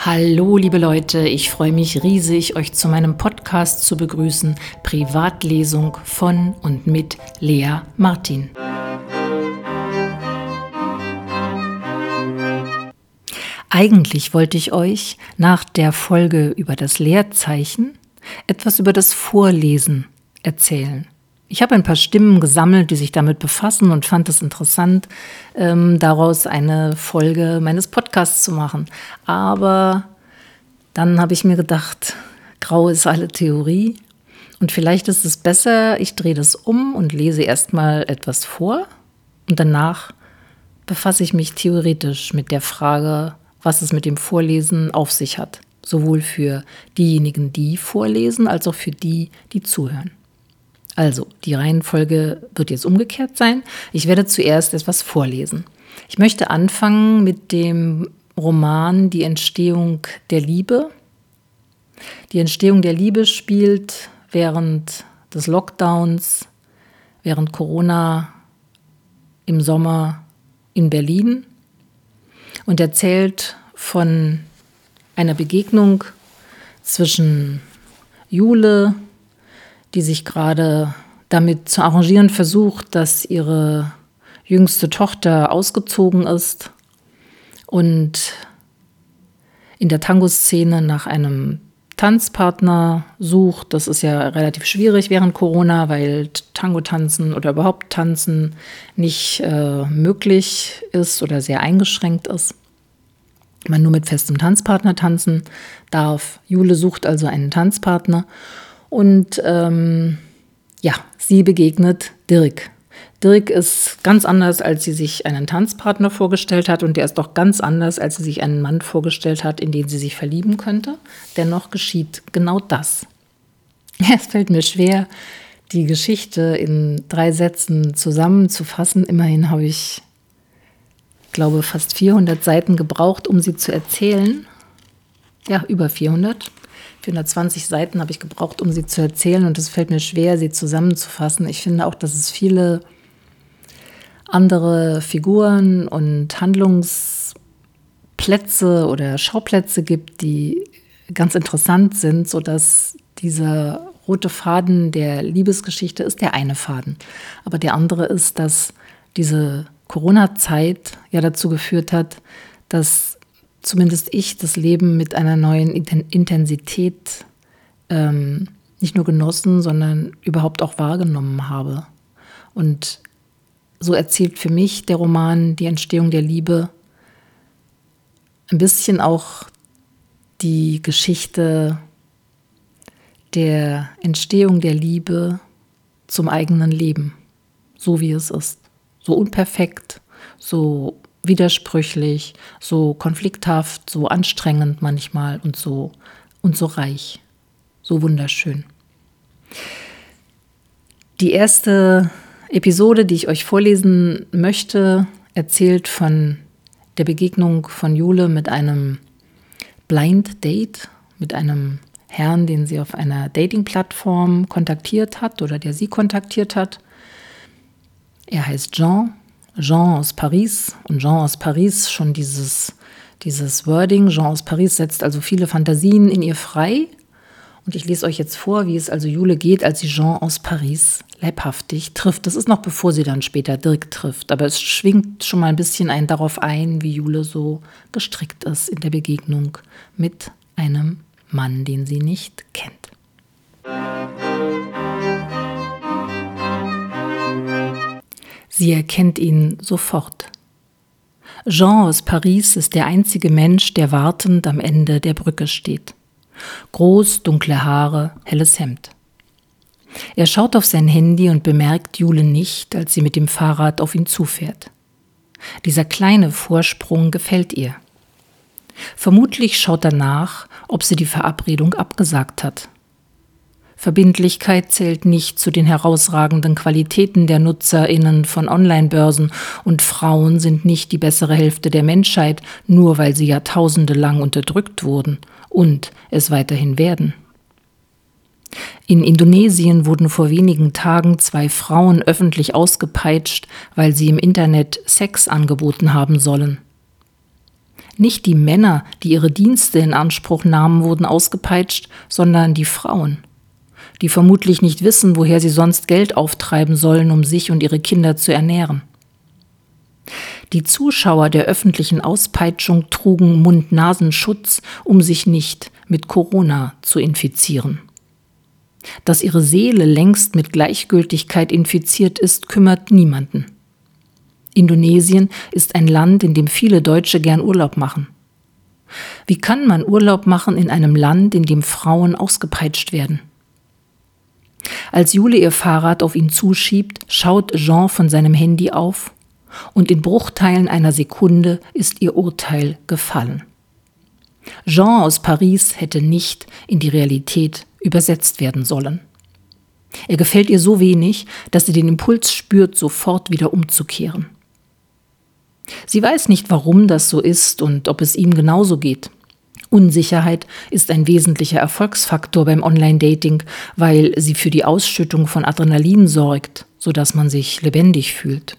Hallo liebe Leute, ich freue mich riesig, euch zu meinem Podcast zu begrüßen, Privatlesung von und mit Lea Martin. Eigentlich wollte ich euch nach der Folge über das Leerzeichen etwas über das Vorlesen erzählen. Ich habe ein paar Stimmen gesammelt, die sich damit befassen und fand es interessant, daraus eine Folge meines Podcasts zu machen. Aber dann habe ich mir gedacht, grau ist alle Theorie und vielleicht ist es besser, ich drehe das um und lese erstmal etwas vor und danach befasse ich mich theoretisch mit der Frage, was es mit dem Vorlesen auf sich hat. Sowohl für diejenigen, die vorlesen, als auch für die, die zuhören. Also, die Reihenfolge wird jetzt umgekehrt sein. Ich werde zuerst etwas vorlesen. Ich möchte anfangen mit dem Roman Die Entstehung der Liebe. Die Entstehung der Liebe spielt während des Lockdowns, während Corona im Sommer in Berlin und erzählt von einer Begegnung zwischen Jule, die sich gerade damit zu arrangieren versucht, dass ihre jüngste Tochter ausgezogen ist und in der Tango-Szene nach einem Tanzpartner sucht. Das ist ja relativ schwierig während Corona, weil Tango-Tanzen oder überhaupt Tanzen nicht möglich ist oder sehr eingeschränkt ist. Man nur mit festem Tanzpartner tanzen darf. Jule sucht also einen Tanzpartner. Und sie begegnet Dirk. Dirk ist ganz anders, als sie sich einen Tanzpartner vorgestellt hat. Und der ist doch ganz anders, als sie sich einen Mann vorgestellt hat, in den sie sich verlieben könnte. Dennoch geschieht genau das. Es fällt mir schwer, die Geschichte in 3 Sätzen zusammenzufassen. Immerhin habe ich, glaube fast 400 Seiten gebraucht, um sie zu erzählen. Ja, über 400. 420 Seiten habe ich gebraucht, um sie zu erzählen und es fällt mir schwer, sie zusammenzufassen. Ich finde auch, dass es viele andere Figuren und Handlungsplätze oder Schauplätze gibt, die ganz interessant sind, sodass dieser rote Faden der Liebesgeschichte ist der eine Faden. Aber der andere ist, dass diese Corona-Zeit ja dazu geführt hat, dass zumindest ich das Leben mit einer neuen Intensität nicht nur genossen, sondern überhaupt auch wahrgenommen habe. Und so erzählt für mich der Roman Die Entstehung der Liebe ein bisschen auch die Geschichte der Entstehung der Liebe zum eigenen Leben, so wie es ist. So unperfekt, so widersprüchlich, so konflikthaft, so anstrengend manchmal und so reich, so wunderschön. Die erste Episode, die ich euch vorlesen möchte, erzählt von der Begegnung von Jule mit einem Blind Date, mit einem Herrn, den sie auf einer Dating-Plattform kontaktiert hat oder der sie kontaktiert hat. Er heißt Jean aus Paris. Und Jean aus Paris, schon dieses Wording, Jean aus Paris setzt also viele Fantasien in ihr frei. Und ich lese euch jetzt vor, wie es also Jule geht, als sie Jean aus Paris leibhaftig trifft. Das ist noch bevor sie dann später Dirk trifft. Aber es schwingt schon mal ein bisschen darauf ein, wie Jule so gestrickt ist in der Begegnung mit einem Mann, den sie nicht kennt. Sie erkennt ihn sofort. Jean aus Paris ist der einzige Mensch, der wartend am Ende der Brücke steht. Groß, dunkle Haare, helles Hemd. Er schaut auf sein Handy und bemerkt Jule nicht, als sie mit dem Fahrrad auf ihn zufährt. Dieser kleine Vorsprung gefällt ihr. Vermutlich schaut er nach, ob sie die Verabredung abgesagt hat. Verbindlichkeit zählt nicht zu den herausragenden Qualitäten der NutzerInnen von Online-Börsen und Frauen sind nicht die bessere Hälfte der Menschheit, nur weil sie Jahrtausende lang unterdrückt wurden und es weiterhin werden. In Indonesien wurden vor wenigen Tagen 2 Frauen öffentlich ausgepeitscht, weil sie im Internet Sex angeboten haben sollen. Nicht die Männer, die ihre Dienste in Anspruch nahmen, wurden ausgepeitscht, sondern die Frauen, die vermutlich nicht wissen, woher sie sonst Geld auftreiben sollen, um sich und ihre Kinder zu ernähren. Die Zuschauer der öffentlichen Auspeitschung trugen Mund-Nasen-Schutz, um sich nicht mit Corona zu infizieren. Dass ihre Seele längst mit Gleichgültigkeit infiziert ist, kümmert niemanden. Indonesien ist ein Land, in dem viele Deutsche gern Urlaub machen. Wie kann man Urlaub machen in einem Land, in dem Frauen ausgepeitscht werden? Als Jule ihr Fahrrad auf ihn zuschiebt, schaut Jean von seinem Handy auf und in Bruchteilen einer Sekunde ist ihr Urteil gefallen. Jean aus Paris hätte nicht in die Realität übersetzt werden sollen. Er gefällt ihr so wenig, dass sie den Impuls spürt, sofort wieder umzukehren. Sie weiß nicht, warum das so ist und ob es ihm genauso geht. Unsicherheit ist ein wesentlicher Erfolgsfaktor beim Online-Dating, weil sie für die Ausschüttung von Adrenalin sorgt, sodass man sich lebendig fühlt.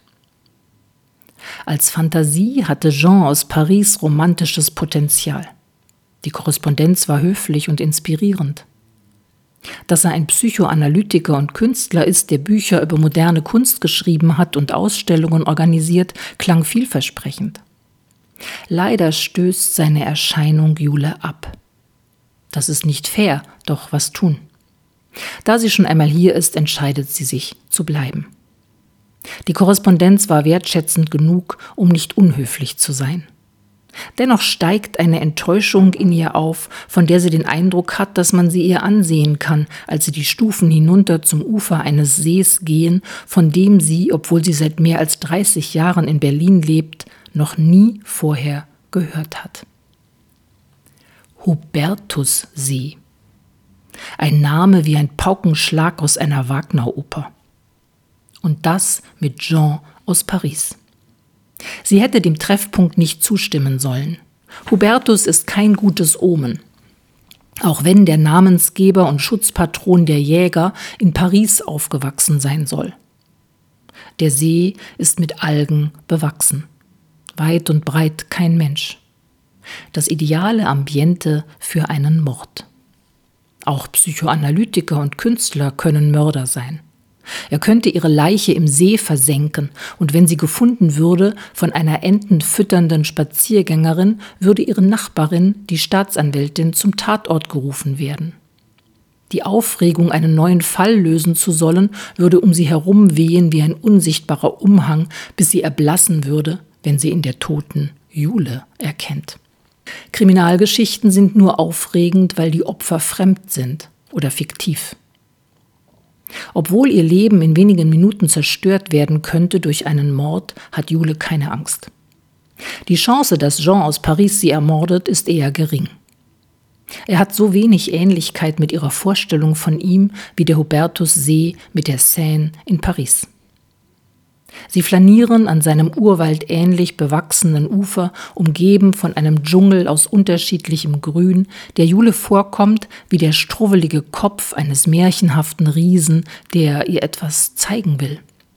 Als Fantasie hatte Jean aus Paris romantisches Potenzial. Die Korrespondenz war höflich und inspirierend. Dass er ein Psychoanalytiker und Künstler ist, der Bücher über moderne Kunst geschrieben hat und Ausstellungen organisiert, klang vielversprechend. Leider stößt seine Erscheinung Jule ab. Das ist nicht fair, doch was tun? Da sie schon einmal hier ist, entscheidet sie sich, zu bleiben. Die Korrespondenz war wertschätzend genug, um nicht unhöflich zu sein. Dennoch steigt eine Enttäuschung in ihr auf, von der sie den Eindruck hat, dass man sie ihr ansehen kann, als sie die Stufen hinunter zum Ufer eines Sees gehen, von dem sie, obwohl sie seit mehr als 30 Jahren in Berlin lebt, noch nie vorher gehört hat. Hubertussee. Ein Name wie ein Paukenschlag aus einer Wagner-Oper. Und das mit Jean aus Paris. Sie hätte dem Treffpunkt nicht zustimmen sollen. Hubertus ist kein gutes Omen. Auch wenn der Namensgeber und Schutzpatron der Jäger in Paris aufgewachsen sein soll. Der See ist mit Algen bewachsen. Weit und breit kein Mensch. Das ideale Ambiente für einen Mord. Auch Psychoanalytiker und Künstler können Mörder sein. Er könnte ihre Leiche im See versenken und wenn sie gefunden würde von einer entenfütternden Spaziergängerin, würde ihre Nachbarin, die Staatsanwältin, zum Tatort gerufen werden. Die Aufregung, einen neuen Fall lösen zu sollen, würde um sie herum wehen wie ein unsichtbarer Umhang, bis sie erblassen würde, wenn sie in der toten Jule erkennt. Kriminalgeschichten sind nur aufregend, weil die Opfer fremd sind oder fiktiv. Obwohl ihr Leben in wenigen Minuten zerstört werden könnte durch einen Mord, hat Jule keine Angst. Die Chance, dass Jean aus Paris sie ermordet, ist eher gering. Er hat so wenig Ähnlichkeit mit ihrer Vorstellung von ihm wie der Hubertussee mit der Seine in Paris. Sie flanieren an seinem urwaldähnlich bewachsenen Ufer, umgeben von einem Dschungel aus unterschiedlichem Grün, der Jule vorkommt wie der struwwelige Kopf eines märchenhaften Riesen, der ihr etwas zeigen will.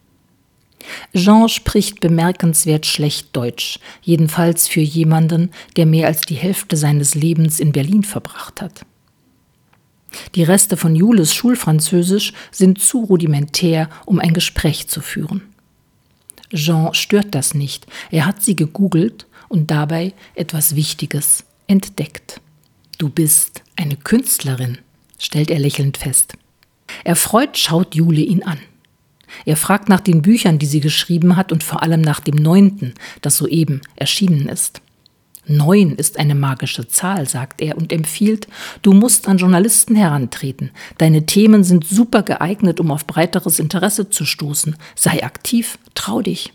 Jean spricht bemerkenswert schlecht Deutsch, jedenfalls für jemanden, der mehr als die Hälfte seines Lebens in Berlin verbracht hat. Die Reste von Jules Schulfranzösisch sind zu rudimentär, um ein Gespräch zu führen. Jean stört das nicht. Er hat sie gegoogelt und dabei etwas Wichtiges entdeckt. Du bist eine Künstlerin, stellt er lächelnd fest. Erfreut schaut Jule ihn an. Er fragt nach den Büchern, die sie geschrieben hat und vor allem nach dem 9., das soeben erschienen ist. 9 ist eine magische Zahl, sagt er und empfiehlt, du musst an Journalisten herantreten. Deine Themen sind super geeignet, um auf breiteres Interesse zu stoßen. Sei aktiv, trau dich.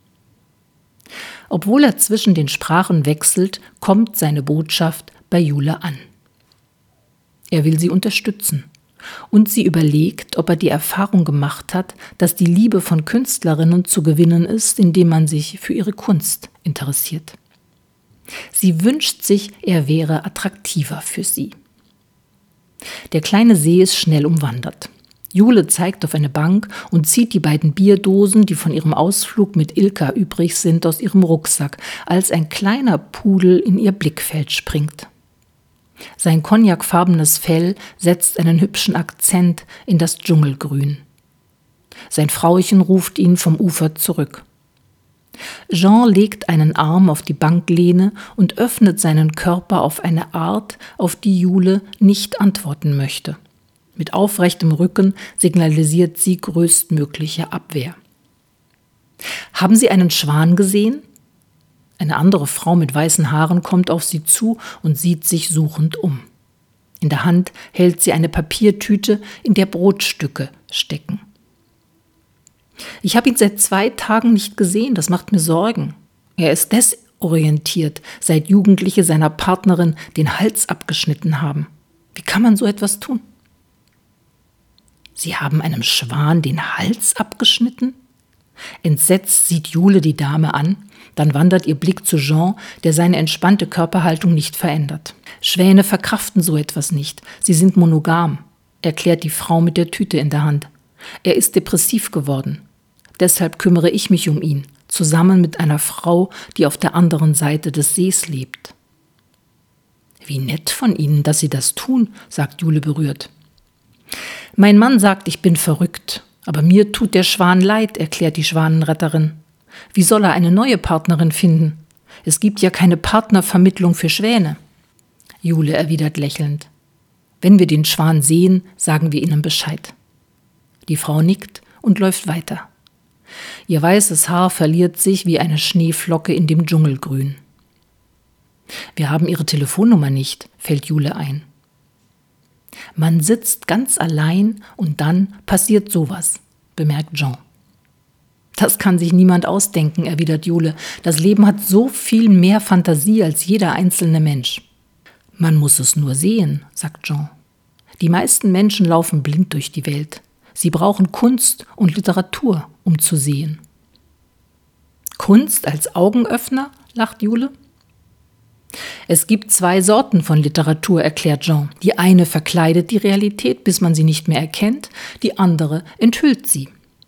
Obwohl er zwischen den Sprachen wechselt, kommt seine Botschaft bei Jule an. Er will sie unterstützen. Und sie überlegt, ob er die Erfahrung gemacht hat, dass die Liebe von Künstlerinnen zu gewinnen ist, indem man sich für ihre Kunst interessiert. Sie wünscht sich, er wäre attraktiver für sie. Der kleine See ist schnell umwandert. Jule zeigt auf eine Bank und zieht die beiden Bierdosen, die von ihrem Ausflug mit Ilka übrig sind, aus ihrem Rucksack, als ein kleiner Pudel in ihr Blickfeld springt. Sein cognacfarbenes Fell setzt einen hübschen Akzent in das Dschungelgrün. Sein Frauchen ruft ihn vom Ufer zurück. Jean legt einen Arm auf die Banklehne und öffnet seinen Körper auf eine Art, auf die Jule nicht antworten möchte. Mit aufrechtem Rücken signalisiert sie größtmögliche Abwehr. »Haben Sie einen Schwan gesehen?« Eine andere Frau mit weißen Haaren kommt auf sie zu und sieht sich suchend um. In der Hand hält sie eine Papiertüte, in der Brotstücke stecken. »Ich habe ihn seit 2 Tagen nicht gesehen, das macht mir Sorgen. Er ist desorientiert, seit Jugendliche seiner Partnerin den Hals abgeschnitten haben. Wie kann man so etwas tun?« »Sie haben einem Schwan den Hals abgeschnitten?« Entsetzt sieht Jule die Dame an, dann wandert ihr Blick zu Jean, der seine entspannte Körperhaltung nicht verändert. »Schwäne verkraften so etwas nicht, sie sind monogam«, erklärt die Frau mit der Tüte in der Hand. »Er ist depressiv geworden. Deshalb kümmere ich mich um ihn, zusammen mit einer Frau, die auf der anderen Seite des Sees lebt.« »Wie nett von Ihnen, dass Sie das tun«, sagt Jule berührt. »Mein Mann sagt, ich bin verrückt, aber mir tut der Schwan leid«, erklärt die Schwanenretterin. »Wie soll er eine neue Partnerin finden? Es gibt ja keine Partnervermittlung für Schwäne.« Jule erwidert lächelnd. »Wenn wir den Schwan sehen, sagen wir Ihnen Bescheid.« Die Frau nickt und läuft weiter. Ihr weißes Haar verliert sich wie eine Schneeflocke in dem Dschungelgrün. »Wir haben Ihre Telefonnummer nicht«, fällt Jule ein. »Man sitzt ganz allein und dann passiert sowas«, bemerkt Jean. »Das kann sich niemand ausdenken«, erwidert Jule. »Das Leben hat so viel mehr Fantasie als jeder einzelne Mensch.« »Man muss es nur sehen«, sagt Jean. »Die meisten Menschen laufen blind durch die Welt. Sie brauchen Kunst und Literatur, um zu sehen.« »Kunst als Augenöffner?«, lacht Jule. »Es gibt 2 Sorten von Literatur«, erklärt Jean. »Die eine verkleidet die Realität, bis man sie nicht mehr erkennt, die andere enthüllt sie.«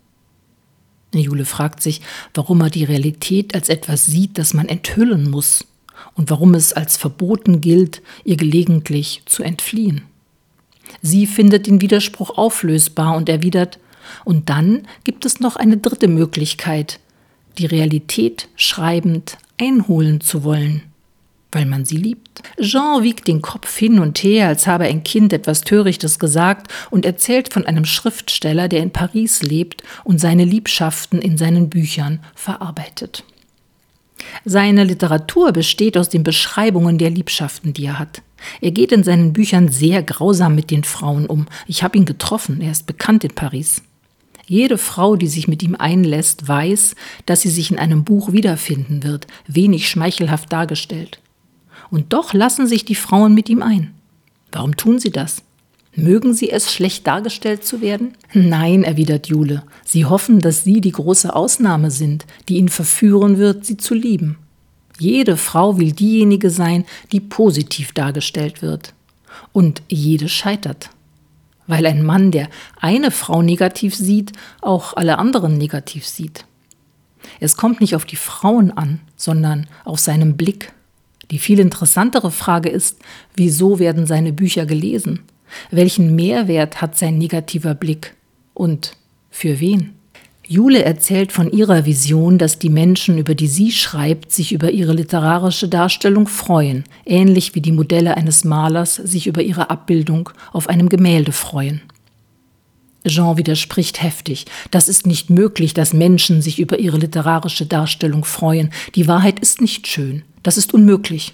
Jule fragt sich, warum er die Realität als etwas sieht, das man enthüllen muss und warum es als verboten gilt, ihr gelegentlich zu entfliehen. Sie findet den Widerspruch auflösbar und erwidert, und dann gibt es noch eine 3. Möglichkeit, die Realität schreibend einholen zu wollen, weil man sie liebt. Jean wiegt den Kopf hin und her, als habe ein Kind etwas Törichtes gesagt und erzählt von einem Schriftsteller, der in Paris lebt und seine Liebschaften in seinen Büchern verarbeitet. Seine Literatur besteht aus den Beschreibungen der Liebschaften, die er hat. Er geht in seinen Büchern sehr grausam mit den Frauen um. Ich habe ihn getroffen, er ist bekannt in Paris. Jede Frau, die sich mit ihm einlässt, weiß, dass sie sich in einem Buch wiederfinden wird, wenig schmeichelhaft dargestellt. Und doch lassen sich die Frauen mit ihm ein. Warum tun sie das? Mögen sie es, schlecht dargestellt zu werden? Nein, erwidert Jule. Sie hoffen, dass sie die große Ausnahme sind, die ihn verführen wird, sie zu lieben. Jede Frau will diejenige sein, die positiv dargestellt wird. Und jede scheitert. Weil ein Mann, der eine Frau negativ sieht, auch alle anderen negativ sieht. Es kommt nicht auf die Frauen an, sondern auf seinen Blick. Die viel interessantere Frage ist, wieso werden seine Bücher gelesen? Welchen Mehrwert hat sein negativer Blick? Und für wen? Jule erzählt von ihrer Vision, dass die Menschen, über die sie schreibt, sich über ihre literarische Darstellung freuen, ähnlich wie die Modelle eines Malers sich über ihre Abbildung auf einem Gemälde freuen. Jean widerspricht heftig. Das ist nicht möglich, dass Menschen sich über ihre literarische Darstellung freuen. Die Wahrheit ist nicht schön. Das ist unmöglich.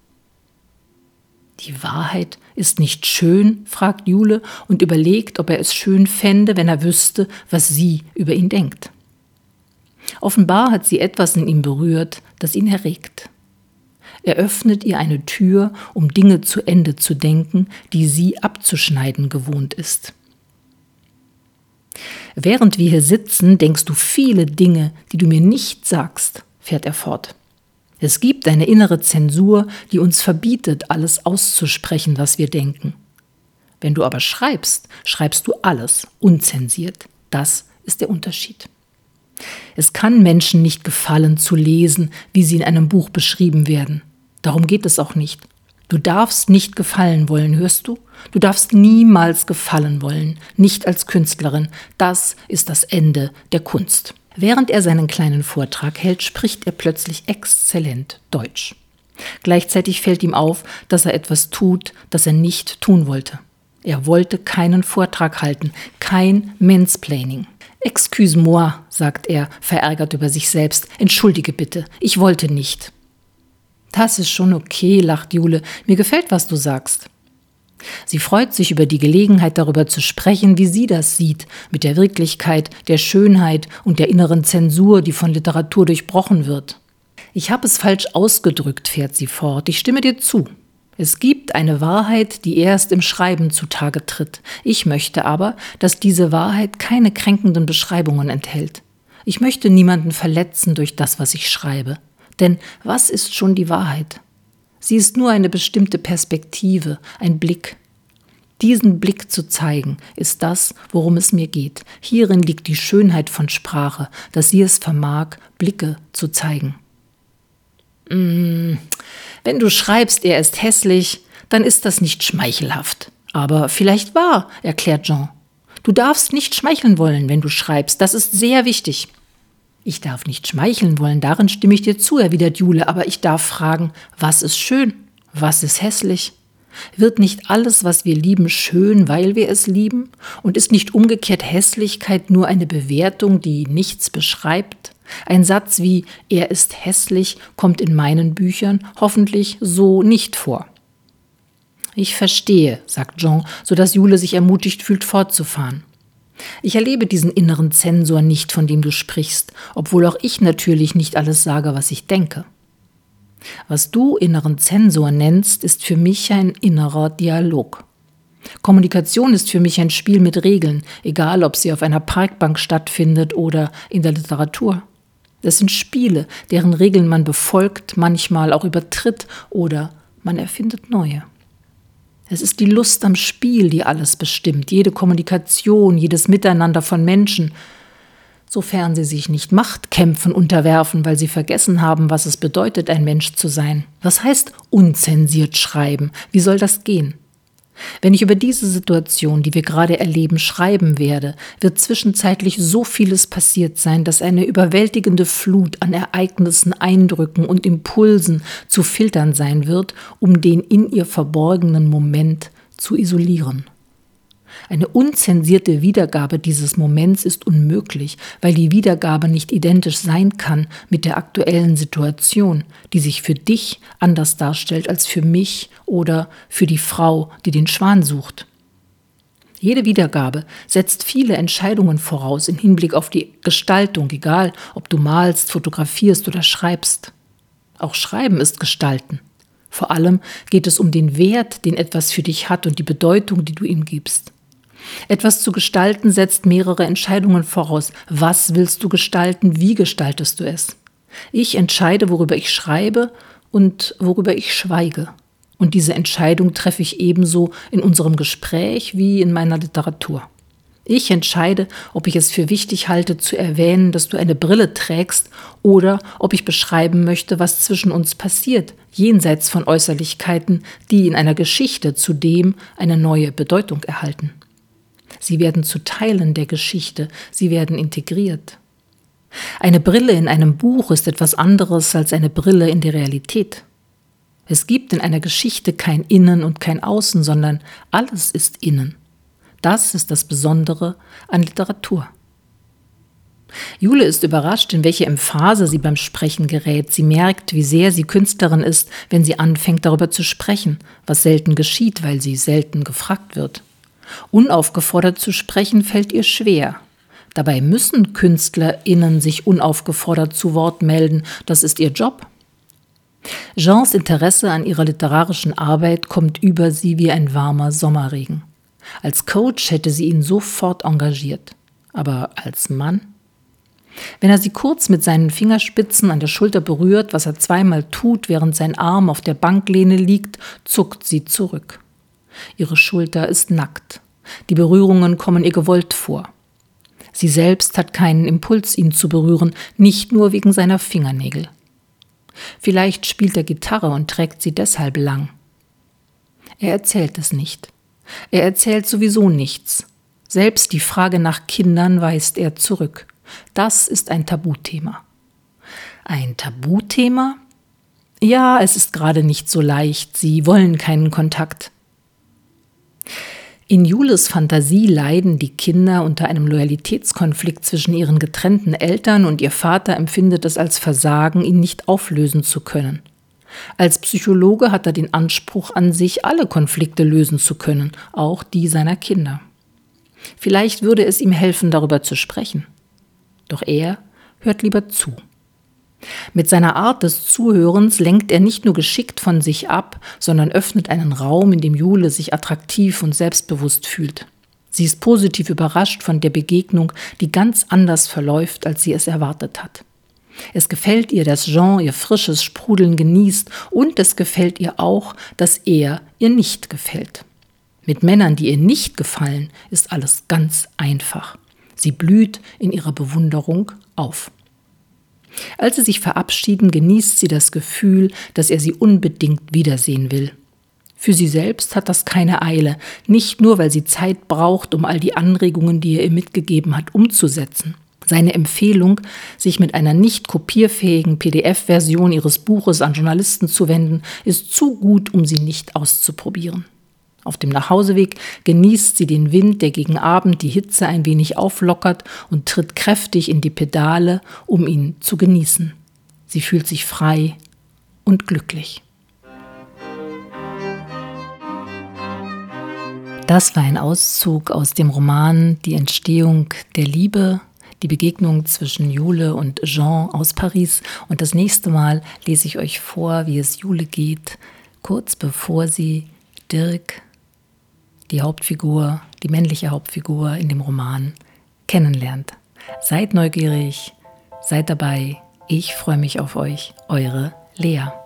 Die Wahrheit ist nicht schön, fragt Jule und überlegt, ob er es schön fände, wenn er wüsste, was sie über ihn denkt. Offenbar hat sie etwas in ihm berührt, das ihn erregt. Er öffnet ihr eine Tür, um Dinge zu Ende zu denken, die sie abzuschneiden gewohnt ist. »Während wir hier sitzen, denkst du viele Dinge, die du mir nicht sagst«, fährt er fort. »Es gibt eine innere Zensur, die uns verbietet, alles auszusprechen, was wir denken. Wenn du aber schreibst, schreibst du alles unzensiert. Das ist der Unterschied. Es kann Menschen nicht gefallen, zu lesen, wie sie in einem Buch beschrieben werden. Darum geht es auch nicht. Du darfst nicht gefallen wollen, hörst du? Du darfst niemals gefallen wollen, nicht als Künstlerin. Das ist das Ende der Kunst. Während er seinen kleinen Vortrag hält, spricht er plötzlich exzellent Deutsch. Gleichzeitig fällt ihm auf, dass er etwas tut, das er nicht tun wollte. Er wollte keinen Vortrag halten, kein Mansplaining. Excuse-moi, sagt er, verärgert über sich selbst. Entschuldige bitte, ich wollte nicht. Das ist schon okay, lacht Jule. Mir gefällt, was du sagst. Sie freut sich über die Gelegenheit, darüber zu sprechen, wie sie das sieht, mit der Wirklichkeit, der Schönheit und der inneren Zensur, die von Literatur durchbrochen wird. Ich habe es falsch ausgedrückt, fährt sie fort. Ich stimme dir zu. Es gibt eine Wahrheit, die erst im Schreiben zutage tritt. Ich möchte aber, dass diese Wahrheit keine kränkenden Beschreibungen enthält. Ich möchte niemanden verletzen durch das, was ich schreibe. Denn was ist schon die Wahrheit? Sie ist nur eine bestimmte Perspektive, ein Blick. Diesen Blick zu zeigen, ist das, worum es mir geht. Hierin liegt die Schönheit von Sprache, dass sie es vermag, Blicke zu zeigen. Wenn du schreibst, er ist hässlich, dann ist das nicht schmeichelhaft. Aber vielleicht wahr, erklärt Jean. Du darfst nicht schmeicheln wollen, wenn du schreibst, das ist sehr wichtig. Ich darf nicht schmeicheln wollen, darin stimme ich dir zu, erwidert Jule, aber ich darf fragen, was ist schön, was ist hässlich? Wird nicht alles, was wir lieben, schön, weil wir es lieben? Und ist nicht umgekehrt Hässlichkeit nur eine Bewertung, die nichts beschreibt? Ein Satz wie „Er ist hässlich“ kommt in meinen Büchern hoffentlich so nicht vor. Ich verstehe, sagt Jean, sodass Jule sich ermutigt fühlt, fortzufahren. Ich erlebe diesen inneren Zensor nicht, von dem du sprichst, obwohl auch ich natürlich nicht alles sage, was ich denke. Was du inneren Zensor nennst, ist für mich ein innerer Dialog. Kommunikation ist für mich ein Spiel mit Regeln, egal ob sie auf einer Parkbank stattfindet oder in der Literatur. Das sind Spiele, deren Regeln man befolgt, manchmal auch übertritt oder man erfindet neue. Es ist die Lust am Spiel, die alles bestimmt, jede Kommunikation, jedes Miteinander von Menschen, sofern sie sich nicht Machtkämpfen unterwerfen, weil sie vergessen haben, was es bedeutet, ein Mensch zu sein. Was heißt unzensiert schreiben? Wie soll das gehen? Wenn ich über diese Situation, die wir gerade erleben, schreiben werde, wird zwischenzeitlich so vieles passiert sein, dass eine überwältigende Flut an Ereignissen, Eindrücken und Impulsen zu filtern sein wird, um den in ihr verborgenen Moment zu isolieren. Eine unzensierte Wiedergabe dieses Moments ist unmöglich, weil die Wiedergabe nicht identisch sein kann mit der aktuellen Situation, die sich für dich anders darstellt als für mich oder für die Frau, die den Schwan sucht. Jede Wiedergabe setzt viele Entscheidungen voraus im Hinblick auf die Gestaltung, egal ob du malst, fotografierst oder schreibst. Auch Schreiben ist Gestalten. Vor allem geht es um den Wert, den etwas für dich hat und die Bedeutung, die du ihm gibst. Etwas zu gestalten setzt mehrere Entscheidungen voraus. Was willst du gestalten? Wie gestaltest du es? Ich entscheide, worüber ich schreibe und worüber ich schweige. Und diese Entscheidung treffe ich ebenso in unserem Gespräch wie in meiner Literatur. Ich entscheide, ob ich es für wichtig halte, zu erwähnen, dass du eine Brille trägst oder ob ich beschreiben möchte, was zwischen uns passiert, jenseits von Äußerlichkeiten, die in einer Geschichte zudem eine neue Bedeutung erhalten. Sie werden zu Teilen der Geschichte, sie werden integriert. Eine Brille in einem Buch ist etwas anderes als eine Brille in der Realität. Es gibt in einer Geschichte kein Innen und kein Außen, sondern alles ist innen. Das ist das Besondere an Literatur. Jule ist überrascht, in welche Emphase sie beim Sprechen gerät. Sie merkt, wie sehr sie Künstlerin ist, wenn sie anfängt, darüber zu sprechen, was selten geschieht, weil sie selten gefragt wird. Unaufgefordert zu sprechen fällt ihr schwer. Dabei müssen KünstlerInnen sich unaufgefordert zu Wort melden. Das ist ihr Job. Jeans Interesse an ihrer literarischen Arbeit kommt über sie wie ein warmer Sommerregen. Als Coach hätte sie ihn sofort engagiert. Aber als Mann? Wenn er sie kurz mit seinen Fingerspitzen an der Schulter berührt, was er zweimal tut, während sein Arm auf der Banklehne liegt, zuckt sie zurück. Ihre Schulter ist nackt. Die Berührungen kommen ihr gewollt vor. Sie selbst hat keinen Impuls, ihn zu berühren, nicht nur wegen seiner Fingernägel. Vielleicht spielt er Gitarre und trägt sie deshalb lang. Er erzählt es nicht. Er erzählt sowieso nichts. Selbst die Frage nach Kindern weist er zurück. Das ist ein Tabuthema. Ein Tabuthema? Ja, es ist gerade nicht so leicht. Sie wollen keinen Kontakt. In Jules Fantasie leiden die Kinder unter einem Loyalitätskonflikt zwischen ihren getrennten Eltern und ihr Vater empfindet es als Versagen, ihn nicht auflösen zu können. Als Psychologe hat er den Anspruch an sich, alle Konflikte lösen zu können, auch die seiner Kinder. Vielleicht würde es ihm helfen, darüber zu sprechen. Doch er hört lieber zu. Mit seiner Art des Zuhörens lenkt er nicht nur geschickt von sich ab, sondern öffnet einen Raum, in dem Jule sich attraktiv und selbstbewusst fühlt. Sie ist positiv überrascht von der Begegnung, die ganz anders verläuft, als sie es erwartet hat. Es gefällt ihr, dass Jean ihr frisches Sprudeln genießt und es gefällt ihr auch, dass er ihr nicht gefällt. Mit Männern, die ihr nicht gefallen, ist alles ganz einfach. Sie blüht in ihrer Bewunderung auf. Als sie sich verabschieden, genießt sie das Gefühl, dass er sie unbedingt wiedersehen will. Für sie selbst hat das keine Eile, nicht nur, weil sie Zeit braucht, um all die Anregungen, die er ihr mitgegeben hat, umzusetzen. Seine Empfehlung, sich mit einer nicht kopierfähigen PDF-Version ihres Buches an Journalisten zu wenden, ist zu gut, um sie nicht auszuprobieren. Auf dem Nachhauseweg genießt sie den Wind, der gegen Abend die Hitze ein wenig auflockert und tritt kräftig in die Pedale, um ihn zu genießen. Sie fühlt sich frei und glücklich. Das war ein Auszug aus dem Roman Die Entstehung der Liebe, die Begegnung zwischen Jule und Jean aus Paris. Und das nächste Mal lese ich euch vor, wie es Jule geht, kurz bevor sie Dirk, die Hauptfigur, die männliche Hauptfigur in dem Roman, kennenlernt. Seid neugierig, seid dabei. Ich freue mich auf euch, eure Lea.